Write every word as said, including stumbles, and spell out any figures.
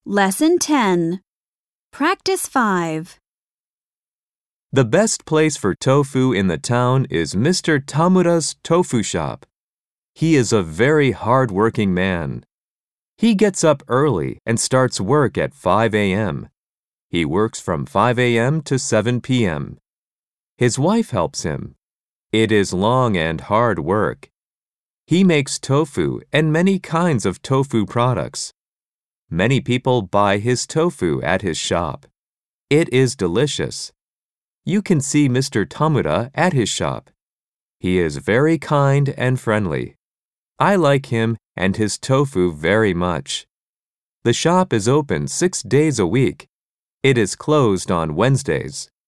Lesson ten. Practice five. The best place for tofu in the town is Mister Tamura's tofu shop. He is a very hard-working man. He gets up early and starts work at five a m He works from five a m to seven p m His wife helps him. It is long and hard work. He makes tofu and many kinds of tofu products. Many people buy his tofu at his shop. It is delicious. You can see Mister Tamura at his shop. He is very kind and friendly. I like him and his tofu very much. The shop is open six days a week. It is closed on Wednesdays.